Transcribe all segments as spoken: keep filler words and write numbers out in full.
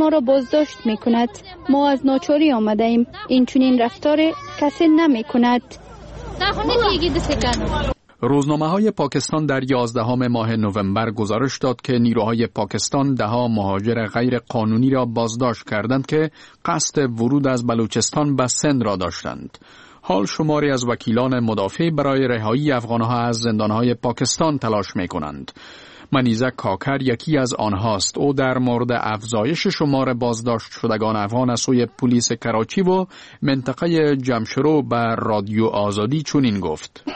ما را بازداشت می کند. ما از ناچاری آمده ایم. این چنین رفتار کسی نمی کند. روزنامه‌های پاکستان در یازدهم ماه نوامبر گزارش داد که نیروهای پاکستان ده‌ها مهاجر غیر قانونی را بازداشت کردند که قصد ورود از بلوچستان به سند را داشتند. حال شماری از وکیلان مدافع برای رهایی افغانها از زندانهای پاکستان تلاش می‌کنند. منیزه کاکر یکی از آنهاست. او در مورد افزایش شمار بازداشت شدگان افغان از سوی پلیس کراچی و منطقه جمشرو به رادیو آزادی چنین گفت: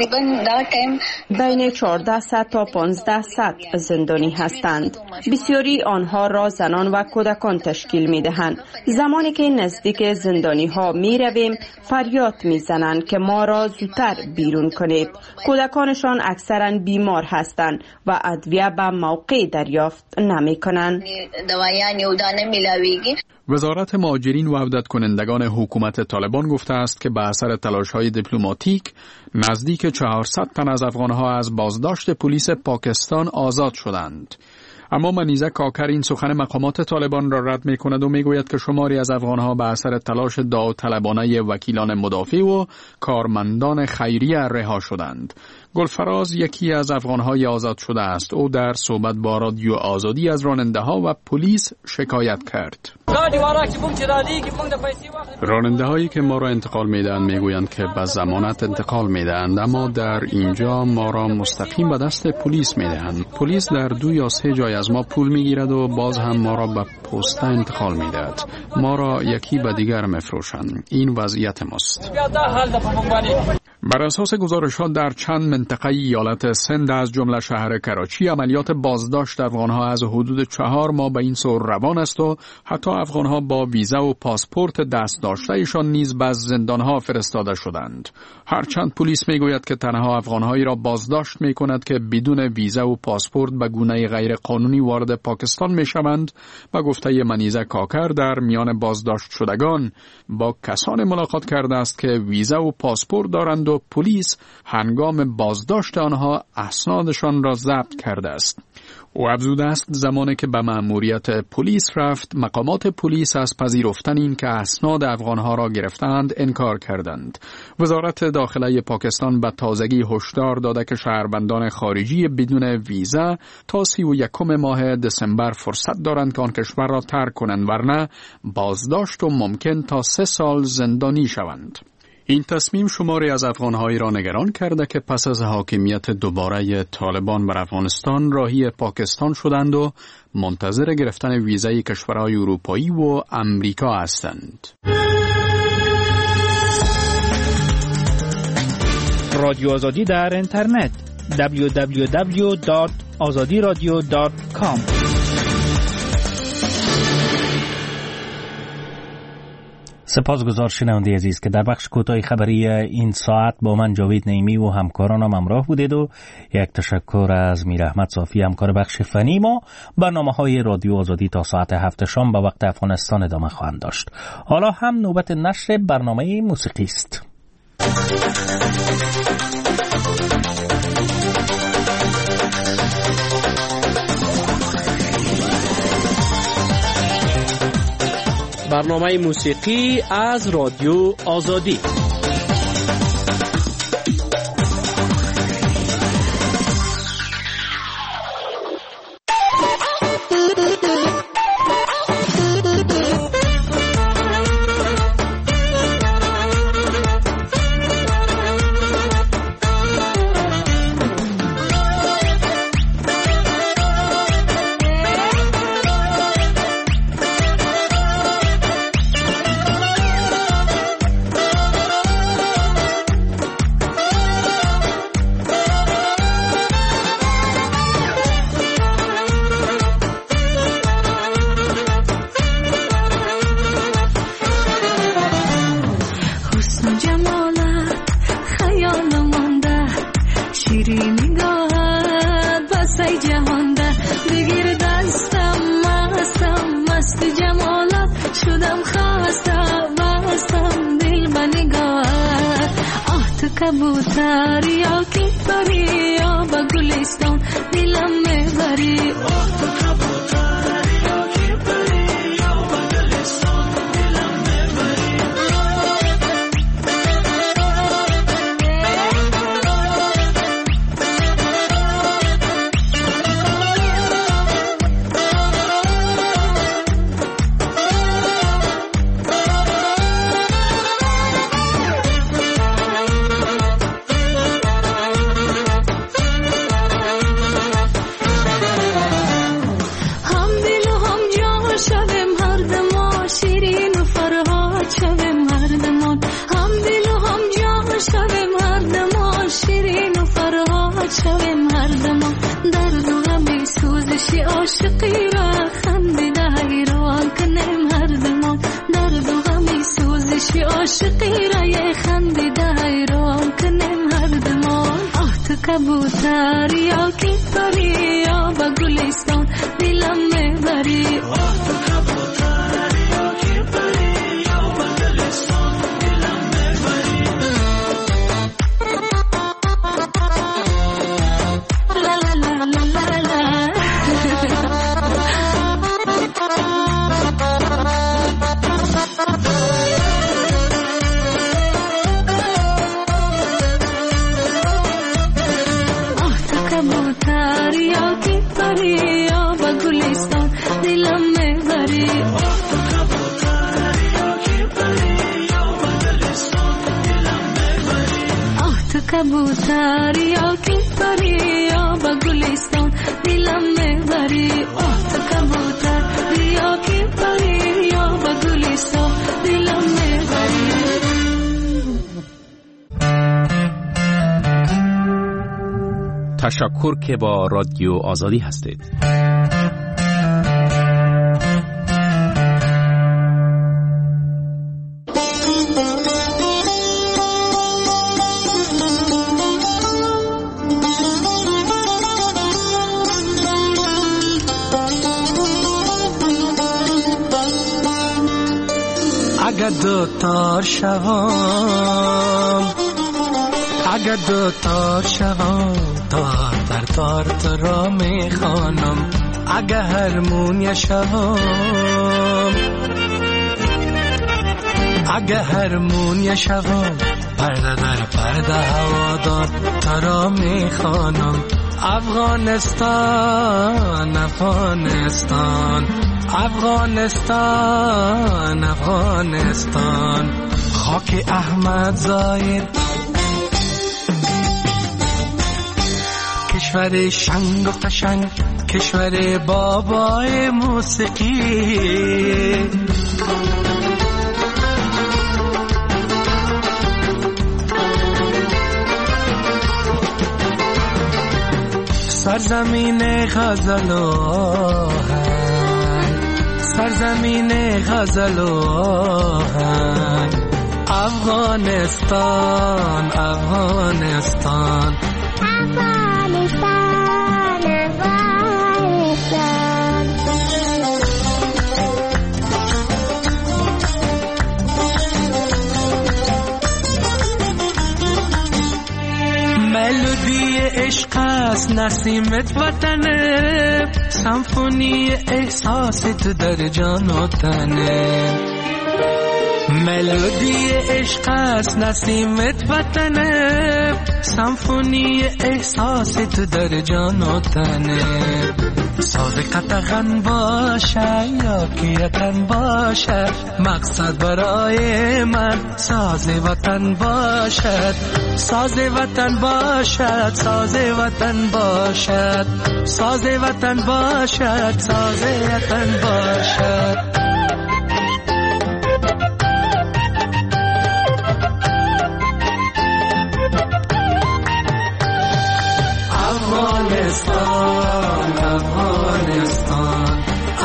بین چهارده صد تا پانزده صد زندانی هستند. بسیاری آنها را زنان و کودکان تشکیل می دهند. زمانی که نزدیک زندانی ها می رویم فریاد می زنند که ما را زودتر بیرون کنید. کودکانشان اکثرا بیمار هستند و ادویه به موقع دریافت نمی کنند. وزارت مهاجرین و عودت کنندگان حکومت طالبان گفته است که به اثر تلاش‌های دیپلماتیک نزدیک چهارصد تن از افغانها از بازداشت پلیس پاکستان آزاد شدند. اما منیزه کاکر این سخن مقامات طالبان را رد می کند و می گوید که شماری از افغانها به اثر تلاش داوطلبانه وکیلان مدافع و کارمندان خیریه رها شدند. گلفراز یکی از افغانهای آزاد شده است. او در صحبت با رادیو آزادی از راننده ها و پلیس شکایت کرد. راننده هایی که ما را انتقال می دهند می گویند که به ضمانت انتقال می دهند، اما در اینجا ما را مستقیم به دست پلیس می دهند. پلیس در دو یا سه جای از ما پول می گیرد و باز هم ما را به پسته انتقال می دهد. ما را یکی به دیگر می فروشند. این وضعیت ماست. بر اساس گزارش‌ها در چند منطقه ایالت سند از جمله شهر کراچی عملیات بازداشت افغان‌ها از حدود چهار ماه به این سو روان است و حتی افغان‌ها با ویزا و پاسپورت دست داشته‌شان نیز به زندان‌ها فرستاده شدند. هرچند پلیس می‌گوید که تنها افغان‌هایی را بازداشت می‌کند که بدون ویزا و پاسپورت به گونه غیر قانونی وارد پاکستان می‌شوند، به گفته منیزه کاکر در میان بازداشت شدگان با کسان ملاقات کرده است که ویزا و پاسپورت دارند و پلیس هنگام بازداشت آنها اسنادشان را ضبط کرده است. او افزوده است زمانی که به مأموریت پلیس رفت، مقامات پلیس از پذیرفتن این که اسناد افغانها را گرفتند انکار کردند. وزارت داخله پاکستان به تازگی هشدار داده که شهروندان خارجی بدون ویزا تا سی و یکم ماه دسامبر فرصت دارند که آن کشور را ترک کنند، ورنه بازداشت و ممکن تا سه سال زندانی شوند. این تصمیم شماری از افغانهایی را نگران کرده که پس از حاکمیت دوباره طالبان بر افغانستان راهی پاکستان شدند و منتظر گرفتن ویزای کشورهای اروپایی و امریکا هستند. رادیو آزادی در اینترنت دبلیو دبلیو دبلیو دات آزادی رادیو دات کام. سپاسگزار شنونده عزیز که در بخش کوتاه خبری این ساعت با من جاوید نعیمی و همکارانم همراه بودید و یک تشکر از میر احمد صافی همکار بخش فنی ما. برنامه‌های رادیو آزادی تا ساعت هفت شام به وقت افغانستان ادامه خواهند داشت. حالا هم نوبت نشر برنامه موسیقی است. برنامه موسیقی از رادیو آزادی. कबूतर या की परिया बगुलिस्तान दिल में भरी ओ कबूतर या की परिया کبوتر یا کی پری یا با گلستان دلم میبری آه تو کبوتر یا کی پری یا با گلستان دلم میبری لا لا لا لا لا لا کبوتر یا کی پری یا با گلستان دلم میبری آه تو کبوتر یا کی پری یا با گلستان دلم میبری تشکر که با رادیو آزادی هستید. اگر دو تار شوام اگر دو تار شوام تار در تار تو را میخوانم اگر هرمونیا شوام اگر هرمونیا شوام پرده در پرده هوادار تو را میخوانم افغانستان افغانستان افغانستان افغانستان خاک احمد زاید کشور شنگ و قشنگ کشور بابای موسیقی سرزمین غزل و آهنگ سرزمین غزل و آهنگ افغانستان افغانستان افغانستان افغانستان ملودی عشق است نسیمت وطنه سمفونی احساست در جان و تنه ملودی عشق است نسیمت وطنه سمفونی احساست در جان و تنه ساز قطغن باشه یا کیتن باشه مقصد برای من ساز وطن باشد ساز وطن باشد ساز وطن باشد ساز وطن باشد ساز وطن باشد افغانستان افغانستان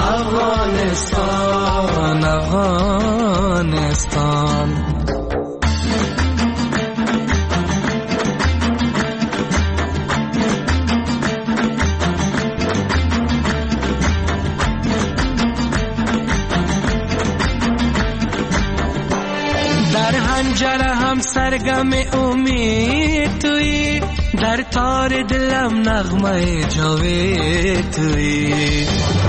افغانستان افغانستان در هنجره هم سرگم امید تویی در تار دلم نغمه جاوید تویی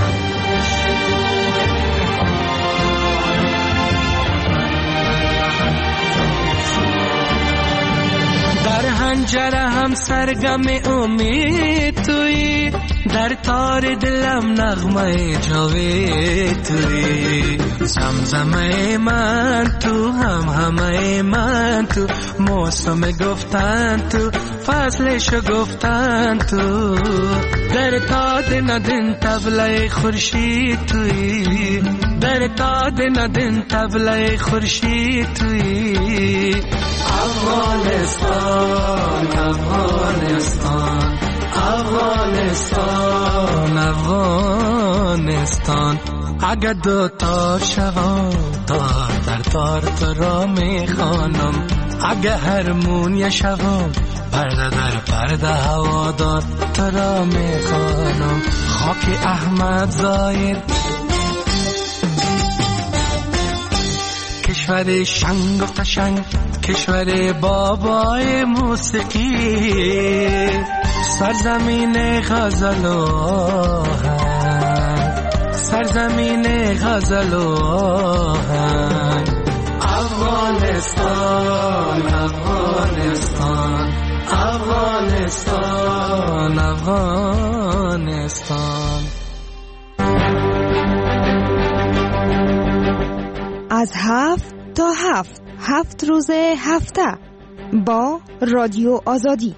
در هنجره هم سرگم امید تویی در تار دلم نغمه جاوید تویی زمزمه من تو هم همه من تو موسم گفتن تو فصلشو گفتن تو در تاد ندن طبله خورشید تویی در تاد ندن طبله خورشید تویی افغانستان افغانستان افغانستان افغانستان اگر دو تار شوم تار در تار تو را میخوانم اگه هرمون یه شبم پرده در پرده هوا داد تو را میخوانم خاک احمد ظاهر کشور شنگ و فشنگ کشور بابای موسیقی سرزمین غزل و آهنگ سرزمین غزل و آهنگ افغانستان افغانستان افغانستان افغانستان از هفت تا هفت هفت روز هفته با رادیو آزادی.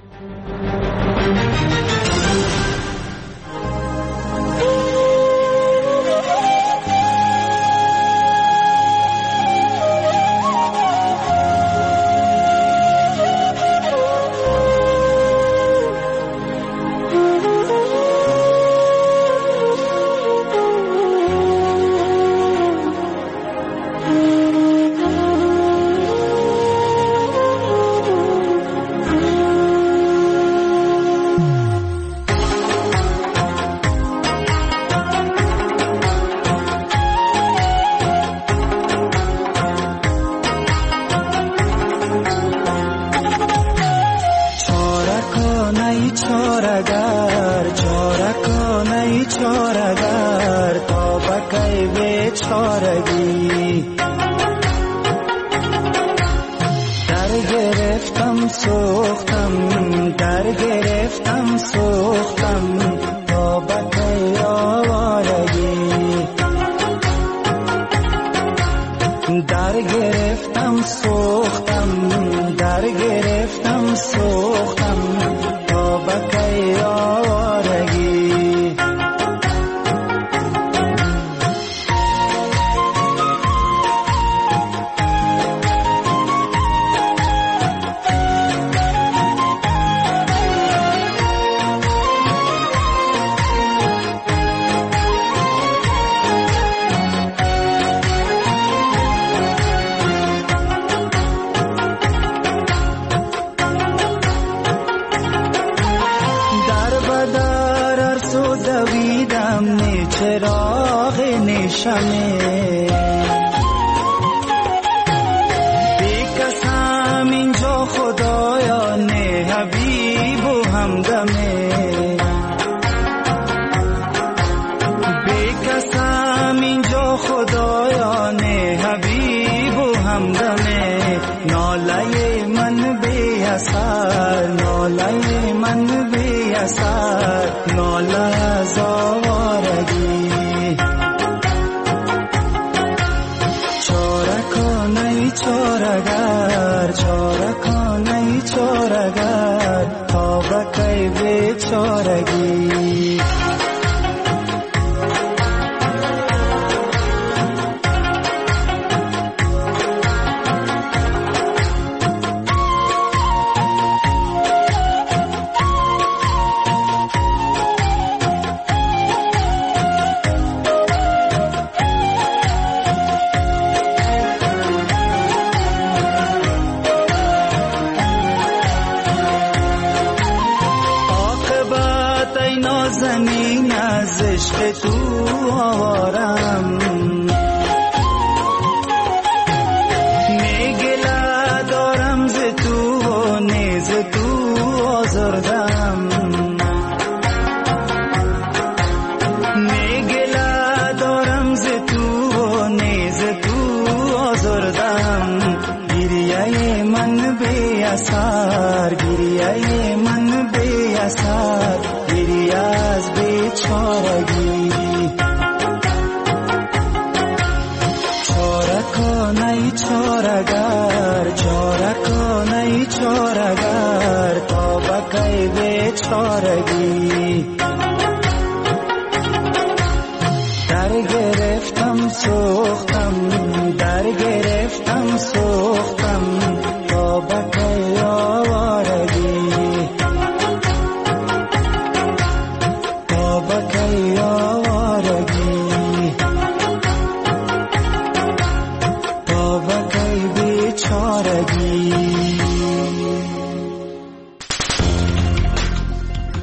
بیچارگی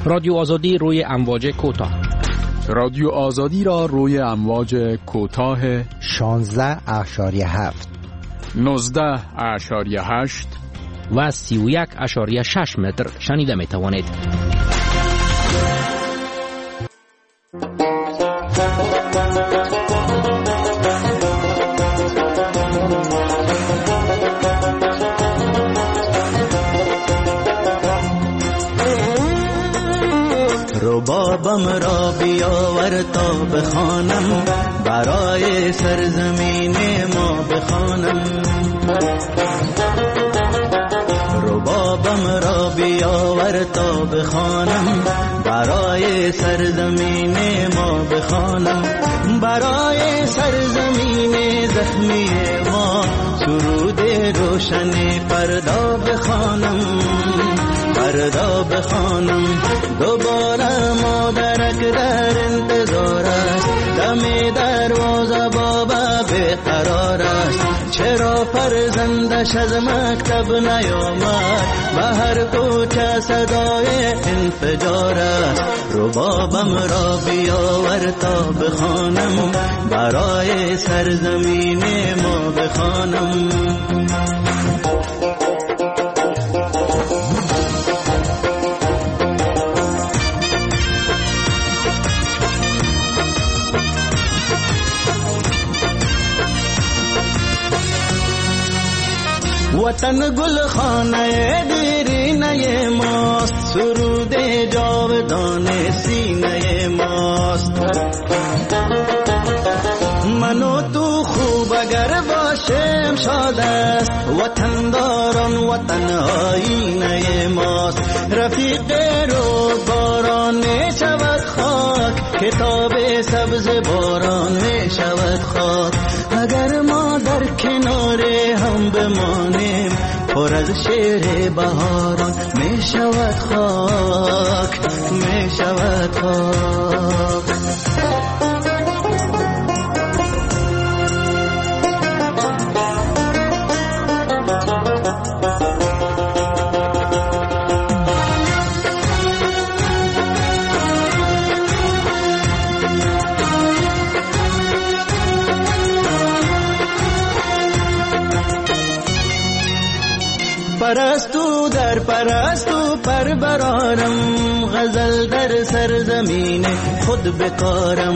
رادیو آزادی روی امواج کوتاه. رادیو آزادی را روی امواج کوتاه شانزده اشاری هفت، نوزده اشاری هشت و سی و یک اشاری شش متر شنیده می توانید. ربابم را بیاور تا بخوانم، برای سرزمین ما بخوانم. ربابم را بیاور تا بخوانم، برای سرزمین ما بخوانم. برای سرزمین زخمی ما سرود روشن فردا بخوانم، فردا بخوانم. دوباره مادرک در انتظار است، دم دروازه بابا بیقرار است. چرا فرزندش از مکتب نیامد، به هر کوچه صدای انفجار است. ربابم را بیاور تا بخوانم، برای سرزمین ما بخوانم. وطن گل خانه دیرینه ماست، سرود جاودان سینه ماست. من و تو خوب اگر باشیم شاد است، وطن داران وطن آینه ماست. رفیق روزگاران می شود خاک، کتاب سبز باران می شود خاک. اگر ما در کنار هم بمانیم، پر از شعر بهاران می شود خاک، می شود خاک. پرستو در پرستو پر برارم، غزل در سرزمین خود بکارم.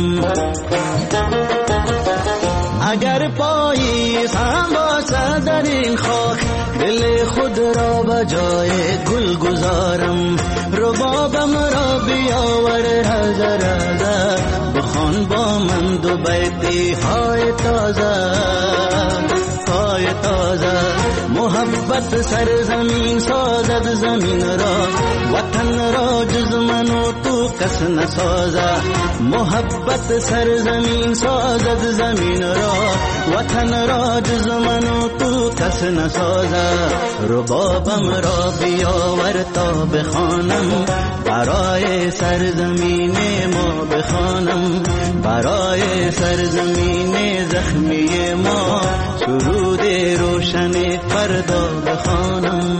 اگر پاییز هم باشد در این خاک، دل خود را به جای گل گذارم. ربابم را بیاور هزار هزار، بخوان با من دو بیتی های تازه، های تازه. محبت سرزمین سازد زمین را، وطن را جز من و تو کس نسازه. محبت سرزمین سازد زمین را، وطن را جز من و تو کس نسازه. ربابم را بیاور تا بخوانم، برای سرزمین ما بخوانم. برای سرزمین زخمی ما سرود روشن فردا بخوانم.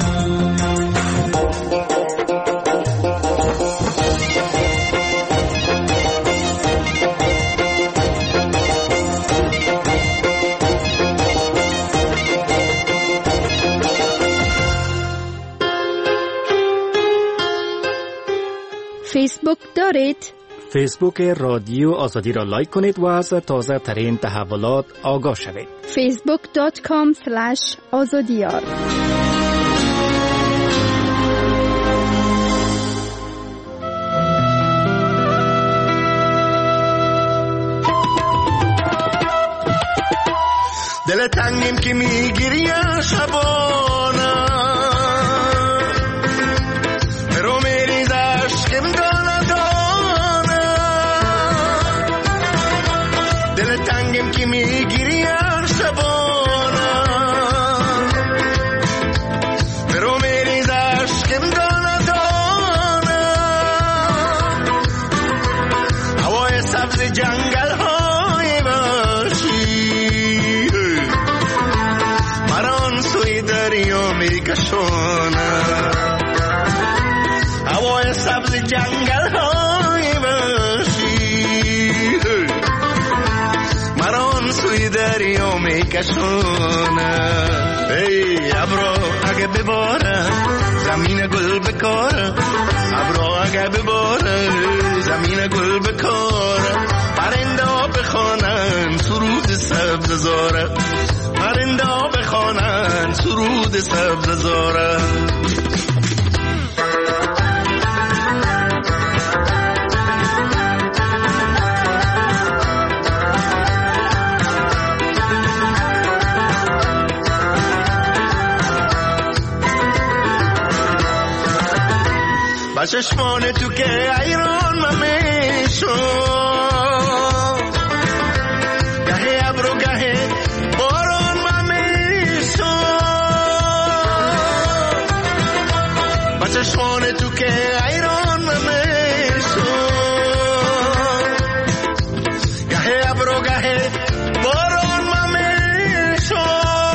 فیسبوک دارید؟ فیسبوک رادیو آزادی را لایک کنید و از تازه ترین تحولات آگاه شوید. فیسبوک دات کام اسلش آزادیار. دل تنگیم که میگیری شبانه، رو میریز عشقم دانه دانه. دل تنگیم که میگیری شبانه، رو میریز عشقم دانه دانه. هوای سبز جنگل های وحشی مران سوی دریا میکشونه. هوای سبز جنگل های وحشی مرا آن سوی دریا میکشونه. ای ابرو اگه بباره زمین گل بکاره، ابرو اگه بباره زمین گل بکاره، پرنده ها بخوانن سرود سبز زاره، پرنده ها بخوانن سرود سبز زاره. با چشمان تو که ایران من میشو، گهه ابرو گهه باران من میشو، با چشمان تو که ایران من میشو، گهه ابرو گهه باران من میشو،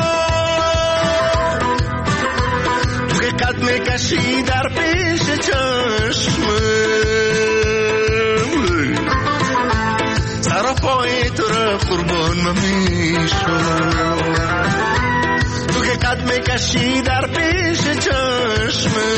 تو که قد میکشی در پیش چشمه، سر پای تو را قربان من میشم، تو که قد میکشی در پیش چشمه،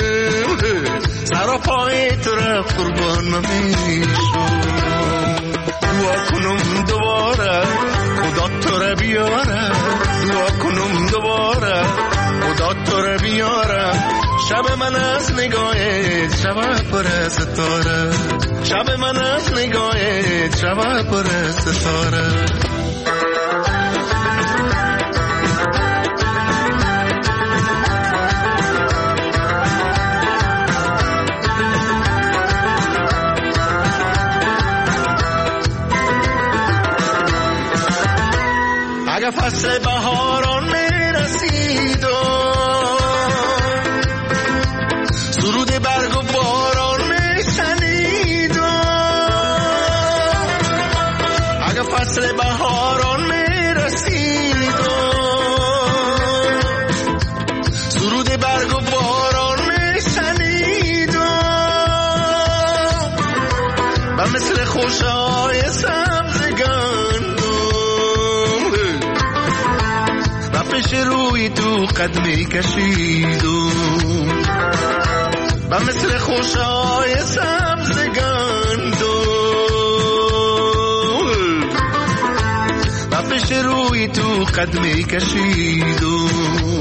سر پای تو را قربان من میشم. دعا کنم دوباره خدا تو را بیاره، دعا کنم دوباره خدا تو را بیاره، شب من از نگاهت شب پر ستاره، شب من از نگاهت شب پر ستاره. اگه فصل بهاران میرسید و سرود برگ و باران میشنید و اگه فصل بهاران میرسید و سرود برگ و باران میشنید و و مثل خوشهای سبز گندم و پیش روی تو قد میکشید و مثل خوشهای سبز گندم و پیش روی تو قد میکشیدم.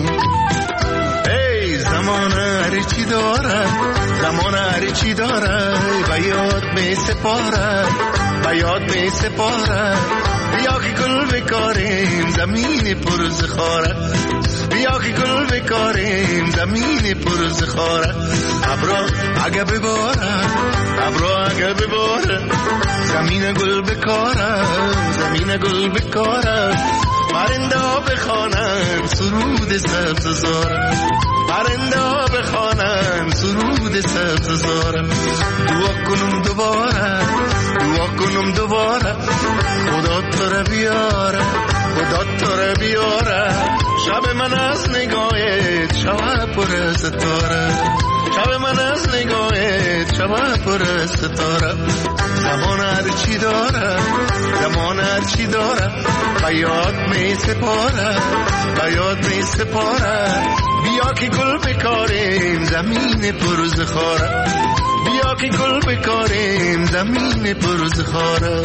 ای زمان هر چی داره، زمان هر چی داره و یاد می سپاره، و یاد می سپاره. بیا که گل بکاریم زمین پر زخاره، بیا که گل بکاریم زمین پر زخاره. ابرو اگه بباره، ابرو اگه بباره زمین گل بکاره، زمین گل بکاره. پرنده ها بخوانن سرود سبز زاره، پرنده ها بخوانن سرود سبز زاره. دعا کنم دوباره، دعا کنم دوباره خدا تو را بیاره، خدا تو را بیاره. شب من از نگاهت شب پر ستاره، شب من از نگاهت شب پر ستاره. زمان هر چی داره، زمان هر چی داره و یاد می سپاره، و یاد می سپاره. بیا که گل بکاریم زمین پر زخاره، بیا که گل بکاریم زمین پر زخاره.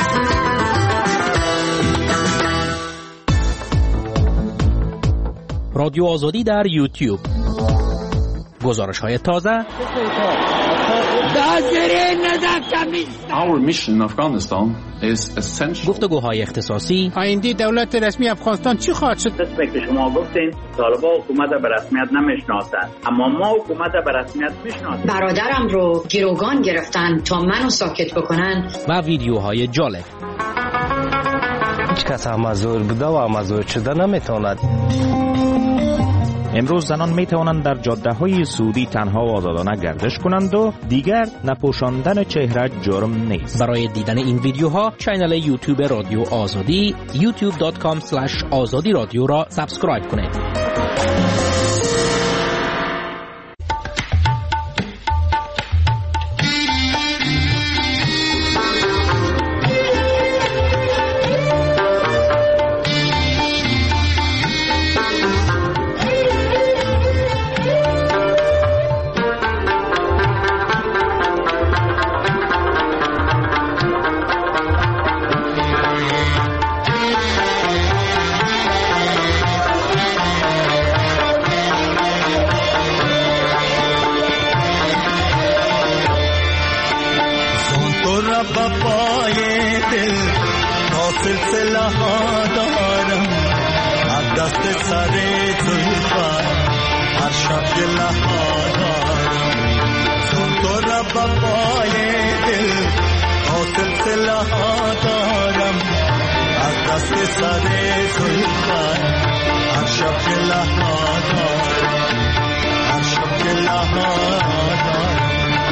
رادیو آزادی در یوتیوب، گزارش های تازه، Our mission in Afghanistan is essential. گفتگوهای اختصاصی. آینده دولت رسمی افغانستان چی خواهد شد؟ دست که شما گفتین طالبان حکومت به رسمیت نمیشناسند، اما ما حکومت به رسمیت میشناسیم. برادرم رو گروگان گرفتن تا منو ساکت بکنن. و ویدیوهای جالب. هیچ کس مزور بوده و مزور شده نمیتواند. امروز زنان می توانند در جاده های سعودی تنها و آزادانه گردش کنند و دیگر نپوشاندن چهره جرم نیست. برای دیدن این ویدیوها کانال یوتیوب رادیو آزادی یوتیوب دات کام اسلش آزادی رادیو را سابسکرایب کنید. ها دارم از دست سر زلفت هر شب گله ها دارم هر شب گله ها دارم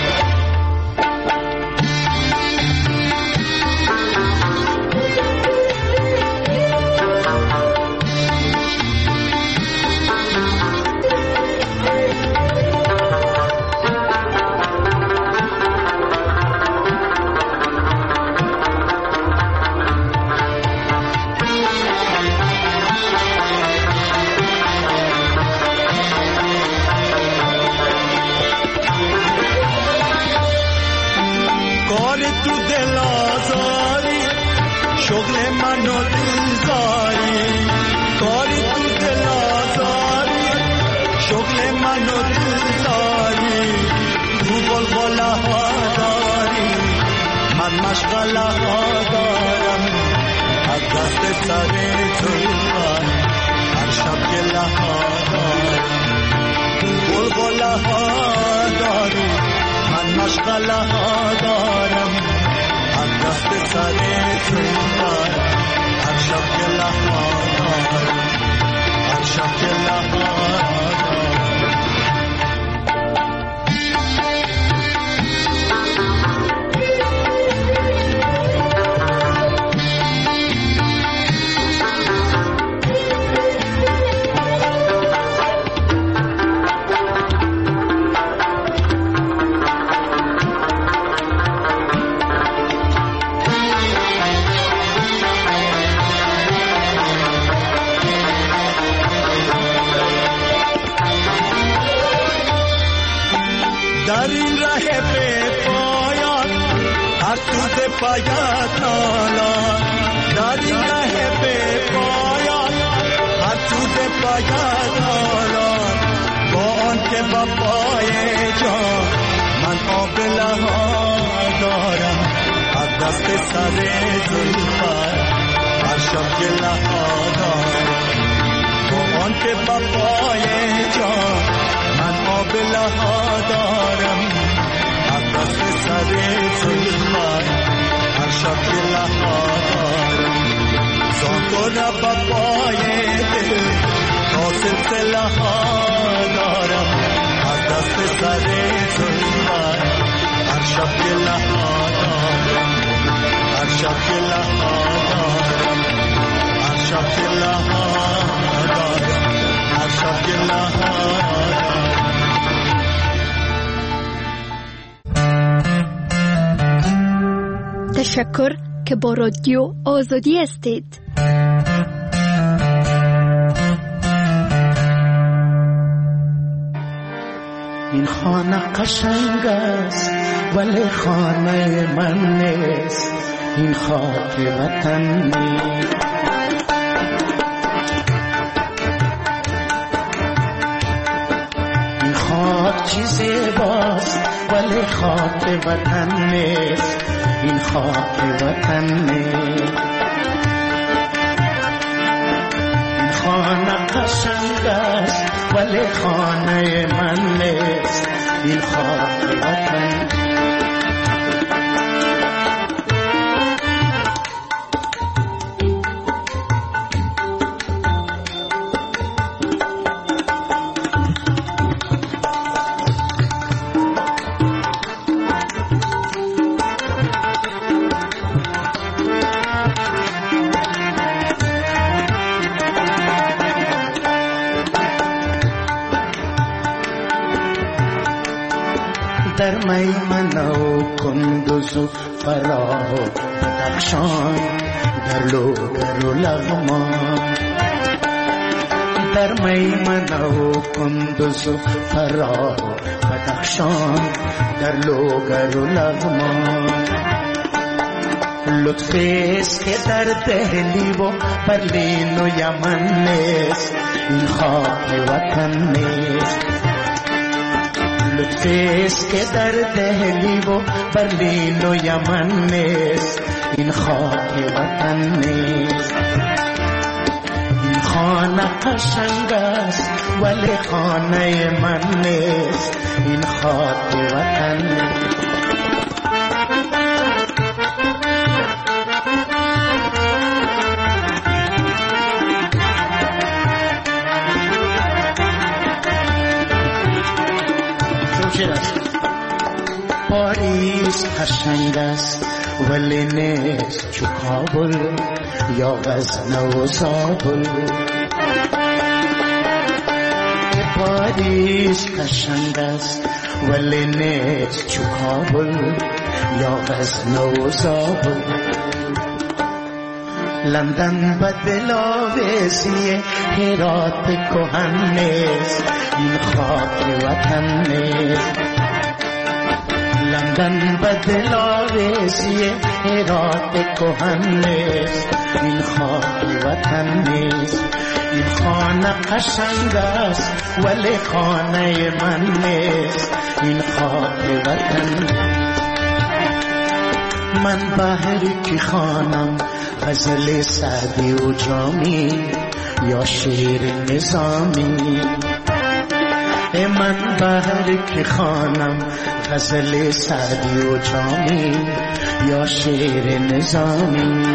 شغل منو دلداری کاری تو دل آزاری شغل منو دلداری تو بلبله ها داری من مشغله ها دارم از دست سر زلفت هر شب گله ها دارم تو بلبله ها داری من مشغله ها دارم از دست سر زلفت هر شب گله ها دارم هر شب گله ها دارم در این ره به پایان هر سوز پایت نالان در این ره به پایان هر سوز پایت نالان با آن که با پای جان من آبله ها دارم از دست سر زلفت هر شب گله ها دارم با آن که با پای جان من آبله ها دارم از دست سر زلفت هر شب گله ها دارم زان تو را با پای دل تا سلسله ها دارم از دست سر زلفت هر شب گله ها دارم هر شب گله ها دارم هر شب گله ها دارم هر شب گله ها دارم. تشکر که با رادیو آزادی هستید. این خانه قشنگ است ولی خانه من نیست این خاک وطن نیست این خاک چی زیباست ولی خاک وطن نیست این خاک وطن نیست این خانه قشنگ است ولی خانه من نیست این خاک وطن در میمنه و کندوز و فراه و بدخشان در لوگر و لغمان در میمنه و کندوز و فراه و بدخشان در لوگر و لغمان لطفیست که در دهلی و برلین و یمن نیست این خاک وطن نیست لطفیست که در دهلی و برلین و یمن نیست این خاک وطن نیست این خانه قشنگ است ولی خانه من نیست این خاک وطن نیست قشنگ است ولی نیست چو کابل یا غزنه و زابل. پاریس قشنگ است ولی نیست چو کابل یا غزنه و زابل. لندن به دلاویزی هرات کهن نیست این خاک وطن نیست. لندن به دلاویزی هرات کهن نیست این خاک وطن نیست. این خانه قشنگ است ولی خانه من نیست این خاک وطن. من بهری که خانم غزل سعدی و جامی یا شعر نظامی. من بهری که خانم غزل سعدی و جامی یا شعر نظامی.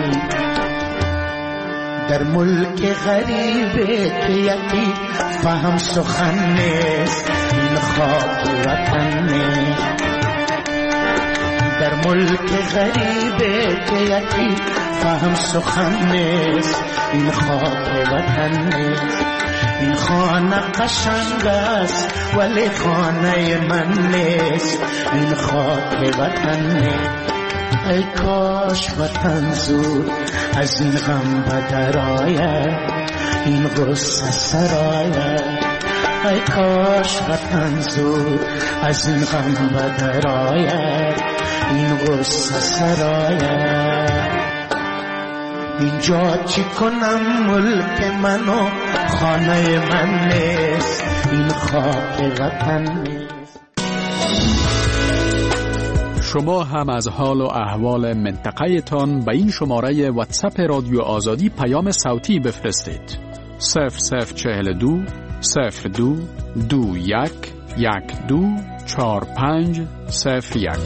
در ملک غریب که یکی فهم سخن نیست این خاک وطن نیست. در ملک غریب که یکی فهم سخن نیست این خاک وطن نیست. این خانه قشنگ است ولی خانه من نیست این خاک وطن نیست. ای کاش وطن زود از این غم بدر آید این غصه سراید. ای کاش وطن زود از این غم بدر آید این غصه سراید. اینجا چی کنم ملک منو خانه من نیست این خاک وطن نیست. شما هم از حال و احوال منطقه تان به این شماره واتساپ رادیو آزادی پیام صوتی بفرستید. صفر صفر چهل و دو صفر دو دو یک یک دو چهار پنج صفر یک.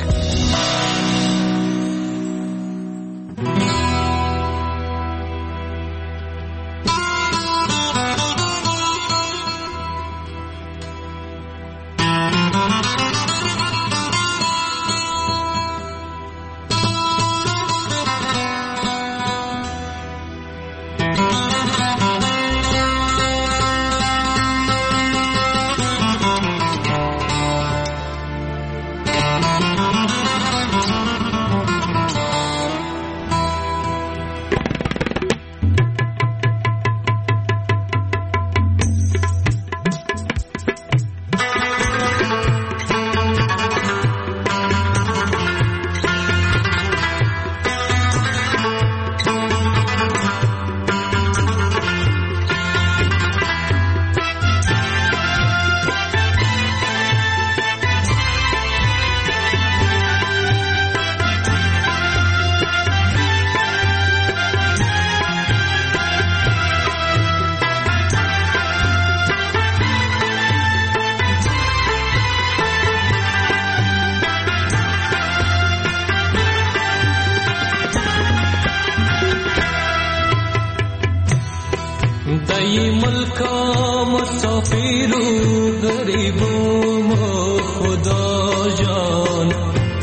ای ملکا مسافر و غریبم خدا جان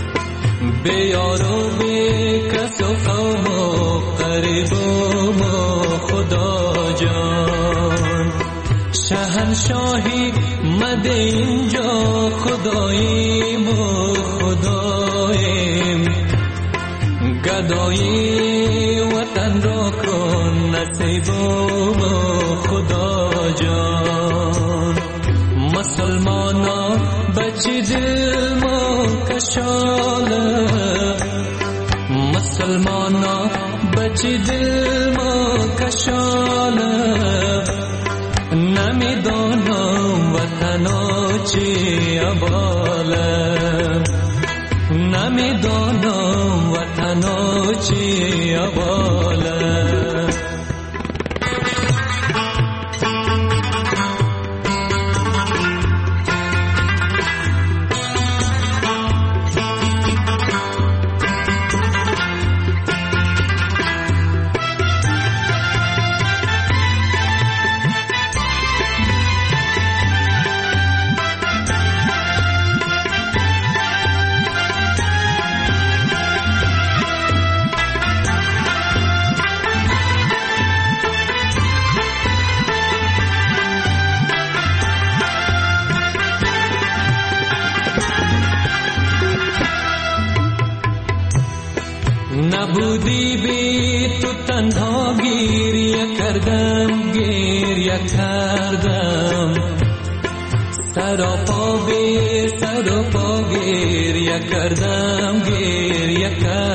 بیارو بی کس و قوم و قریبم خدا جان شهنشاهی مده اینجا خداییم و خداییم گدایی وطن را کن نصیبم خدا جان مسلمانا بچی دل ما کشاله مسلمانا بچی دل ما کشاله نمیدانم وطنا چی اباله نمیدانم وطنا چی اباله تنها گریه کردم گریه کردم سراپا به سراپا گریه کردم گریه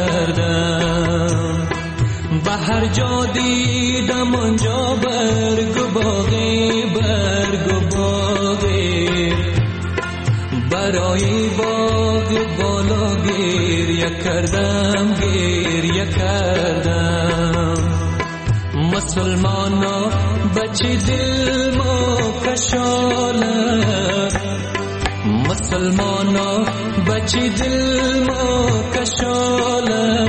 کردم به هر جا دیدم آنجا برگ و باغی برگ و باغی برای باغ بالا گریه کردم گریه کردم مسلمانا بچه دل ما کشاله مسلمانا بچه دل ما کشاله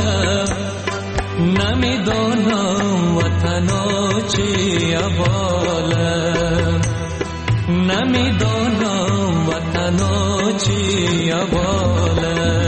نمیدانم وطنا چی احواله نمیدانم وطنا چی احواله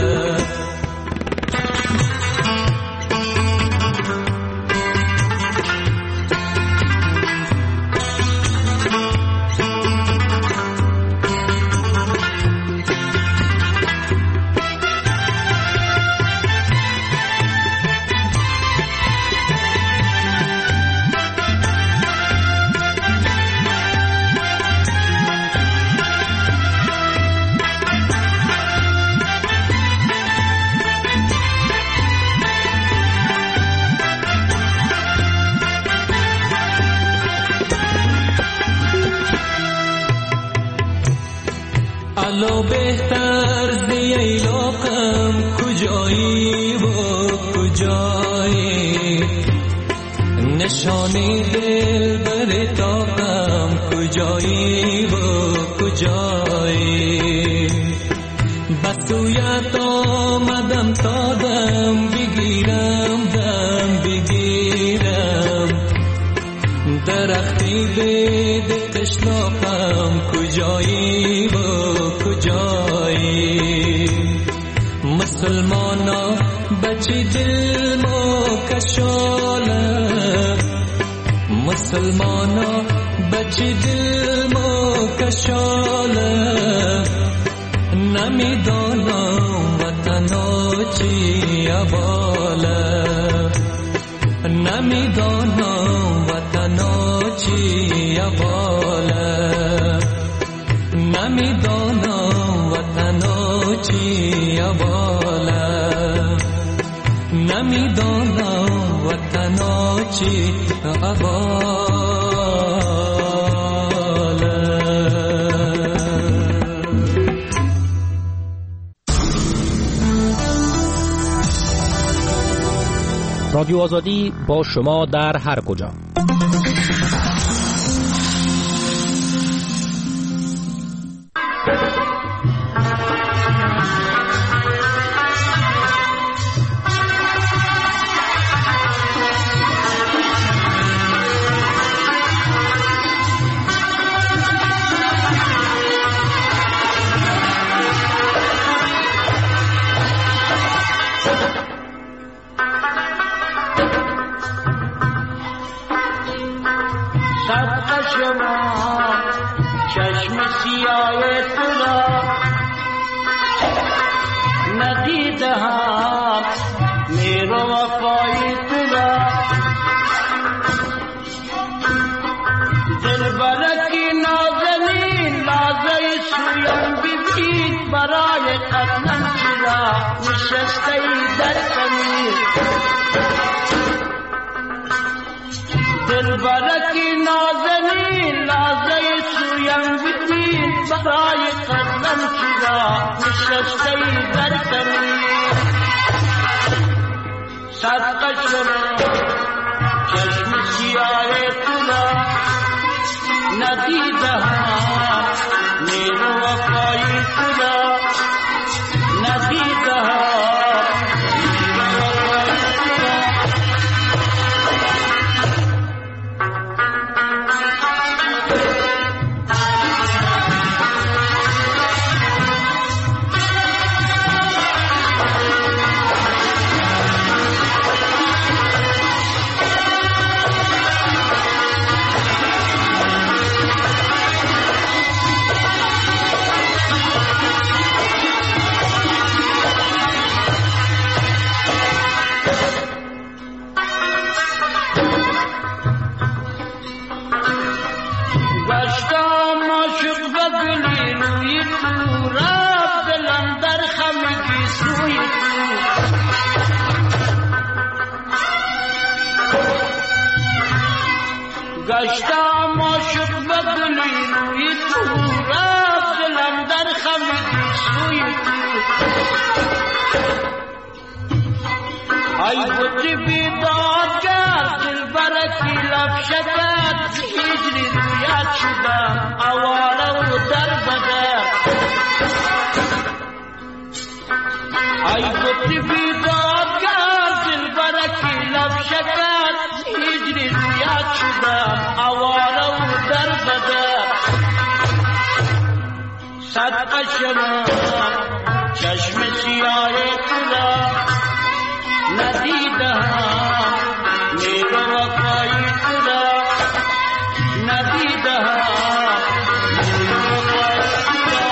الو بهتر زی ایلاقم کجایی و کجایی نشانی دل بر تاقم کجایی و کجایی بسویت آمدم تا دم بگیرم دم بگیرم درختی بید قشلاقم کجایی و کجایی مسلمانا بچه دل ما کشاله مسلمانا بچه دل ما کشاله نمیدانم وطنا چی احواله نمیدانم وطنا چی احواله نمیدانم وطنا چی احواله نمیدانم وطنا چی احواله رادیو آزادی با شما در هر کجا. بگلی روی تو رفت دلم در خمگی سوی تو گشتم عاشق بگلی روی تو رفت دلم در خمگی سوی تو ای بودی بیدادگر دل برکی لب شکر هجری رویت شدم اواره و در بدر ای بودی بیدادگر دل برکی لب شکر هجری رویت شدم اواره و در بدر صدقه شما چشم سیاه کلا ندیدم میرو وفایی کلا ندیدم میرو وفایی کلا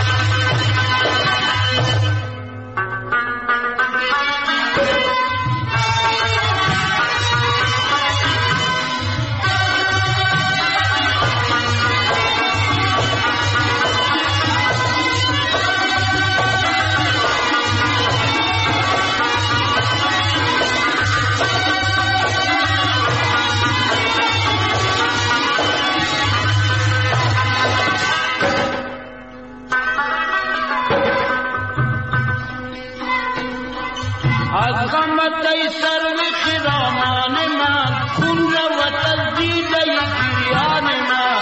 از غمت ای سرو خرامان من خون روت از دیده گریان من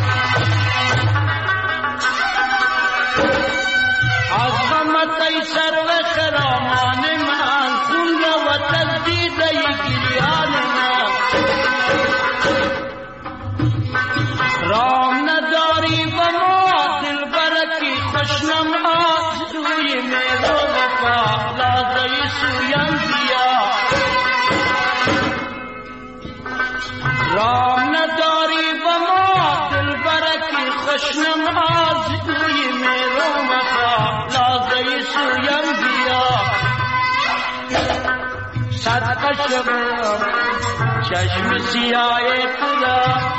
از غمت ای سرو خرامان من خون روت از دیده گریان من رام نداری و ما دل برکی خوشنم آت روی میرو وفا لازه سویم بیا رام نداری و ما دل برکی خوشنم آت روی میرو وفا لازه سویم بیا صدقه شما چشم سیاه کلا